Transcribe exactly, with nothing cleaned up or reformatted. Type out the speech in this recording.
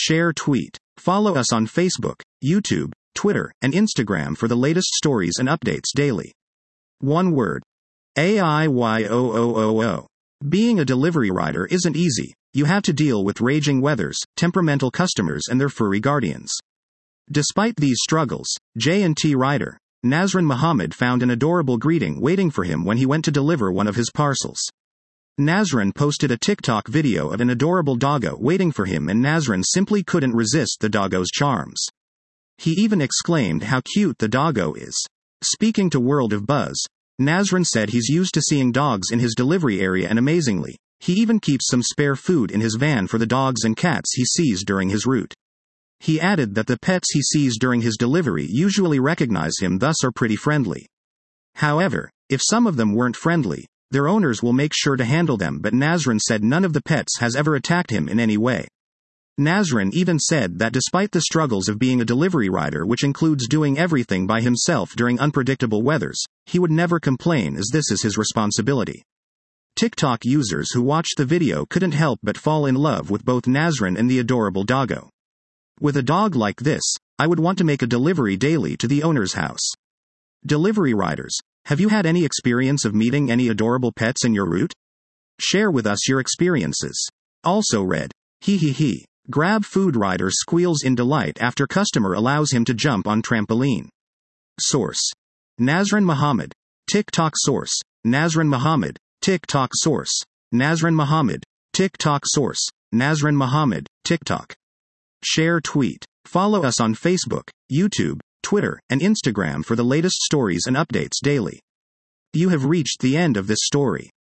Share tweet. Follow us on Facebook, YouTube, Twitter, and Instagram for the latest stories and updates daily. One word. A I Y O O O O. Being a delivery rider isn't easy. You have to deal with raging weathers, temperamental customers, and their furry guardians. Despite these struggles, J and T rider Nazrin Muhammad found an adorable greeting waiting for him when he went to deliver one of his parcels. Nazrin posted a TikTok video of an adorable doggo waiting for him, and Nazrin simply couldn't resist the doggo's charms. He even exclaimed how cute the doggo is. Speaking to World of Buzz, Nazrin said he's used to seeing dogs in his delivery area, and amazingly, he even keeps some spare food in his van for the dogs and cats he sees during his route. He added that the pets he sees during his delivery usually recognize him, thus are pretty friendly. However, if some of them weren't friendly, their owners will make sure to handle them, but Nazrin said none of the pets has ever attacked him in any way. Nazrin even said that despite the struggles of being a delivery rider, which includes doing everything by himself during unpredictable weathers, he would never complain, as this is his responsibility. TikTok users who watched the video couldn't help but fall in love with both Nazrin and the adorable doggo. With a dog like this, I would want to make a delivery daily to the owner's house. Delivery riders, have you had any experience of meeting any adorable pets in your route? Share with us your experiences. Also read, hee hee hee. Grab food rider squeals in delight after customer allows him to jump on trampoline. Source. Nazrin Muhammad. TikTok source. Nazrin Muhammad. TikTok source. Nazrin Muhammad. TikTok source. Nazrin Muhammad. TikTok. Share tweet. Follow us on Facebook, YouTube, Twitter, and Instagram for the latest stories and updates daily. You have reached the end of this story.